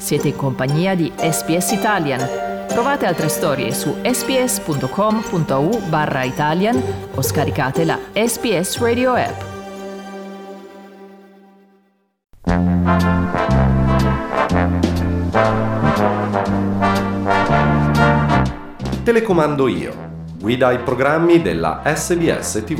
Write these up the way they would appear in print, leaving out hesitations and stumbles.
Siete in compagnia di SBS Italian. Trovate altre storie su sbs.com.au/Italian o scaricate la SBS Radio app. Telecomando io. Guida ai programmi della SBS TV.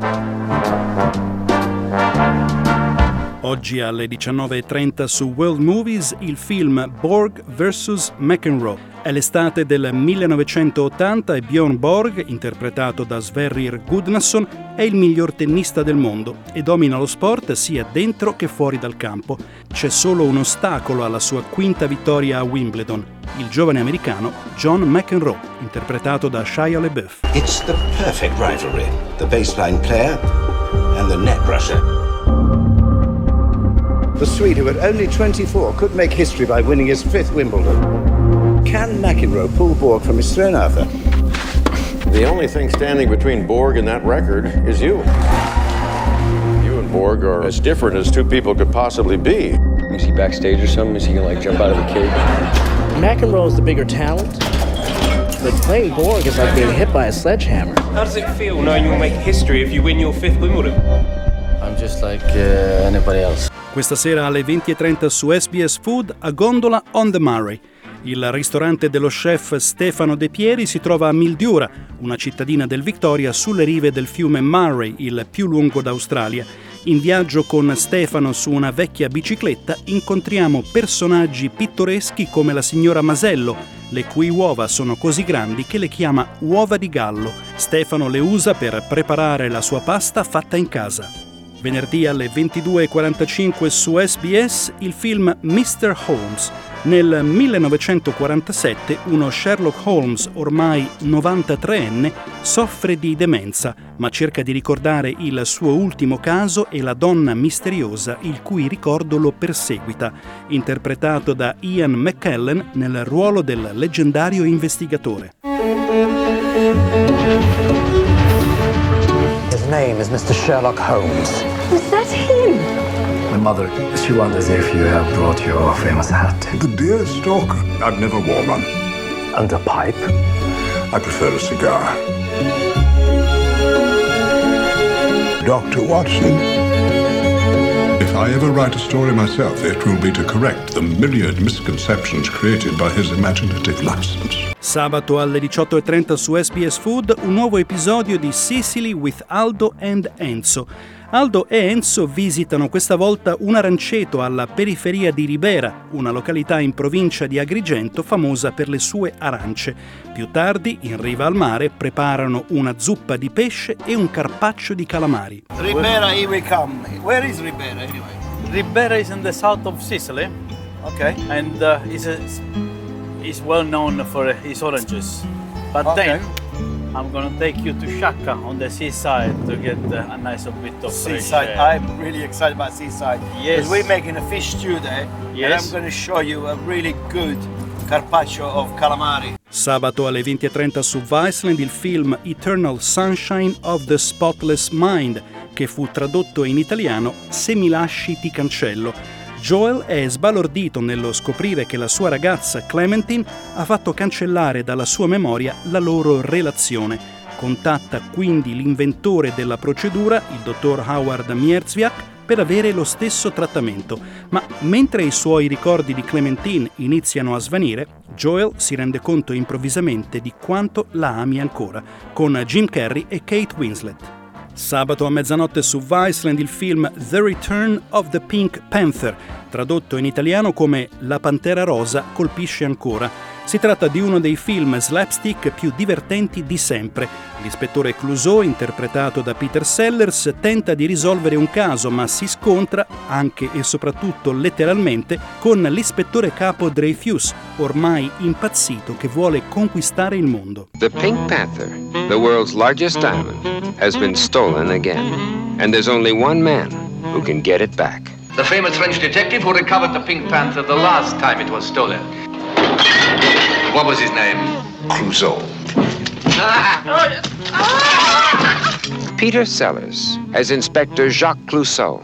Oggi alle 19:30 su World Movies il film Borg vs. McEnroe. È l'estate del 1980 e Björn Borg, interpretato da Sverrir Gudnason, è il miglior tennista del mondo e domina lo sport sia dentro che fuori dal campo. C'è solo un ostacolo alla sua quinta vittoria a Wimbledon, il giovane americano John McEnroe, interpretato da Shia LaBeouf. It's the perfect rivalry, the baseline player and the net rusher. The Swede, who at only 24 could make history by winning his 5th Wimbledon. Can McEnroe pull Borg from his throne, Arthur? The only thing standing between Borg and that record is you. You and Borg are as different as two people could possibly be. Is he backstage or something? Is he gonna jump out of the cage? McEnroe is the bigger talent, but playing Borg is like being hit by a sledgehammer. How does it feel knowing you'll make history if you win your 5th Wimbledon? I'm just like anybody else. Questa sera alle 20:30 su SBS Food, a Gondola on the Murray. Il ristorante dello chef Stefano De Pieri si trova a Mildura, una cittadina del Victoria sulle rive del fiume Murray, il più lungo d'Australia. In viaggio con Stefano su una vecchia bicicletta incontriamo personaggi pittoreschi come la signora Masello, le cui uova sono così grandi che le chiama uova di gallo. Stefano le usa per preparare la sua pasta fatta in casa. Venerdì alle 22:45 su SBS il film Mr. Holmes. Nel 1947 uno Sherlock Holmes, ormai 93enne, soffre di demenza, ma cerca di ricordare il suo ultimo caso e la donna misteriosa il cui ricordo lo perseguita, interpretato da Ian McKellen nel ruolo del leggendario investigatore. His name is Mr. Sherlock Holmes. Was that him? My mother, she wonders if you have brought your famous hat. The dear stalker. I've never worn one. And a pipe? I prefer a cigar. Dr. Watson, if I ever write a story myself, it will be to correct the myriad misconceptions created by his imaginative license. Sabato alle 18:30 su SBS Food un nuovo episodio di Sicily with Aldo and Enzo. Aldo e Enzo visitano questa volta un aranceto alla periferia di Ribera, una località in provincia di Agrigento famosa per le sue arance. Più tardi, in riva al mare, preparano una zuppa di pesce e un carpaccio di calamari. Ribera, here we come. Where is Ribera anyway? Ribera is in the south of Sicily. Okay. And is well known for his oranges. But okay. Then I'm gonna take you to Shaka on the seaside to get a nice bit of seaside. Fresh air. I'm really excited about seaside. Yes. Because we're making a fish stew there. Yes. And I'm going to show you a really good carpaccio of calamari. Sabato alle 20:30 su Viceland il film Eternal Sunshine of the Spotless Mind, che fu tradotto in italiano Se mi lasci ti cancello. Joel è sbalordito nello scoprire che la sua ragazza Clementine ha fatto cancellare dalla sua memoria la loro relazione. Contatta quindi l'inventore della procedura, il dottor Howard Mierzwiak, per avere lo stesso trattamento. Ma mentre i suoi ricordi di Clementine iniziano a svanire, Joel si rende conto improvvisamente di quanto la ami ancora, con Jim Carrey e Kate Winslet. Sabato a mezzanotte su Viceland il film The Return of the Pink Panther, tradotto in italiano come La Pantera Rosa colpisce ancora. Si tratta di uno dei film slapstick più divertenti di sempre. L'ispettore Clouseau, interpretato da Peter Sellers, tenta di risolvere un caso, ma si scontra, anche e soprattutto letteralmente, con l'ispettore capo Dreyfus, ormai impazzito che vuole conquistare il mondo. The Pink Panther, the world's largest diamond, has been stolen again. And there's only one man who can get it back. The famous French detective who recovered the Pink Panther the last time it was stolen. What was his name? Clouseau. Peter Sellers as Inspector Jacques Clouseau.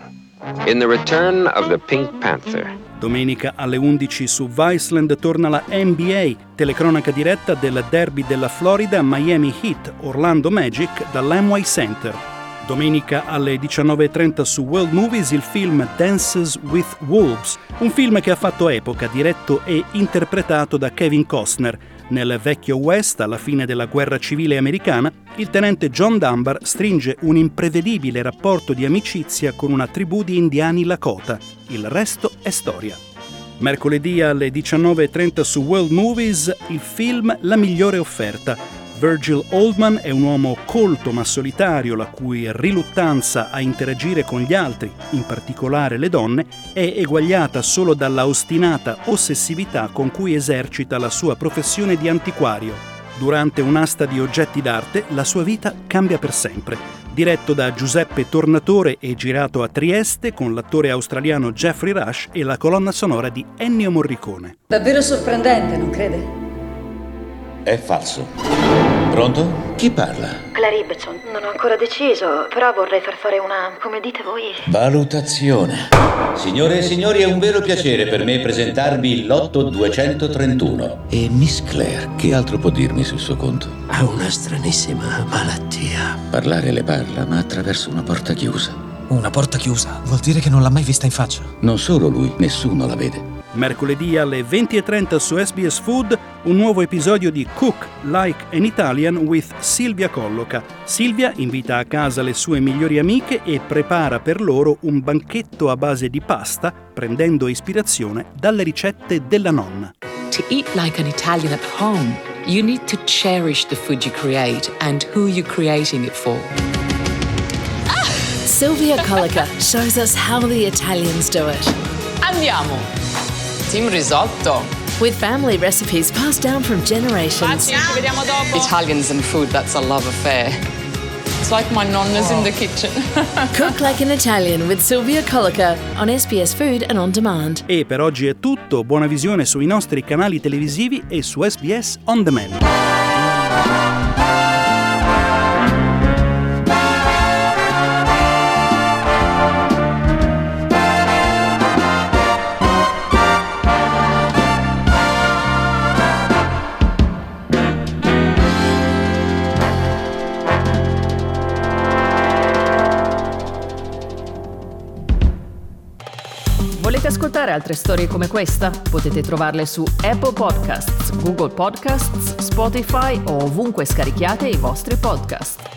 in The Return of the Pink Panther. Domenica alle 11 su Viceland torna la NBA, telecronaca diretta del derby della Florida Miami Heat Orlando Magic dall'Amway Center. Domenica alle 19:30 su World Movies il film Dances with Wolves, un film che ha fatto epoca, diretto e interpretato da Kevin Costner. Nel vecchio West, alla fine della guerra civile americana, il tenente John Dunbar stringe un imprevedibile rapporto di amicizia con una tribù di indiani Lakota. Il resto è storia. Mercoledì alle 19:30 su World Movies il film La migliore offerta. Virgil Oldman è un uomo colto ma solitario, la cui riluttanza a interagire con gli altri, in particolare le donne, è eguagliata solo dalla ostinata ossessività con cui esercita la sua professione di antiquario. Durante un'asta di oggetti d'arte, la sua vita cambia per sempre. Diretto da Giuseppe Tornatore e girato a Trieste con l'attore australiano Jeffrey Rush e la colonna sonora di Ennio Morricone. Davvero sorprendente, non crede? È falso. Pronto? Chi parla? Claire Ibbetson. Non ho ancora deciso, però vorrei far fare una, come dite voi, valutazione. Signore e signori, è un vero piacere per me presentarvi il lotto 231. E Miss Claire, che altro può dirmi sul suo conto? Ha una stranissima malattia. Parlare le parla, ma attraverso una porta chiusa. Una porta chiusa? Vuol dire che non l'ha mai vista in faccia? Non solo lui, nessuno la vede. Mercoledì alle 20:30 su SBS Food un nuovo episodio di Cook Like an Italian with Silvia Colloca. Silvia invita a casa le sue migliori amiche e prepara per loro un banchetto a base di pasta, prendendo ispirazione dalle ricette della nonna. To eat like an Italian at home, you need to cherish the food you create and who you're creating it for. Silvia Colloca shows us how the Italians do it. Andiamo! Team risotto. With family recipes passed down from generations. Ci vediamo dopo. Italians and food, that's a love affair. It's like my nonna's in the kitchen. Cook Like an Italian with Silvia Colloca on SBS Food and On Demand. E per oggi è tutto. Buona visione sui nostri canali televisivi e su SBS On Demand. Volete ascoltare altre storie come questa? Potete trovarle su Apple Podcasts, Google Podcasts, Spotify o ovunque scarichiate i vostri podcast.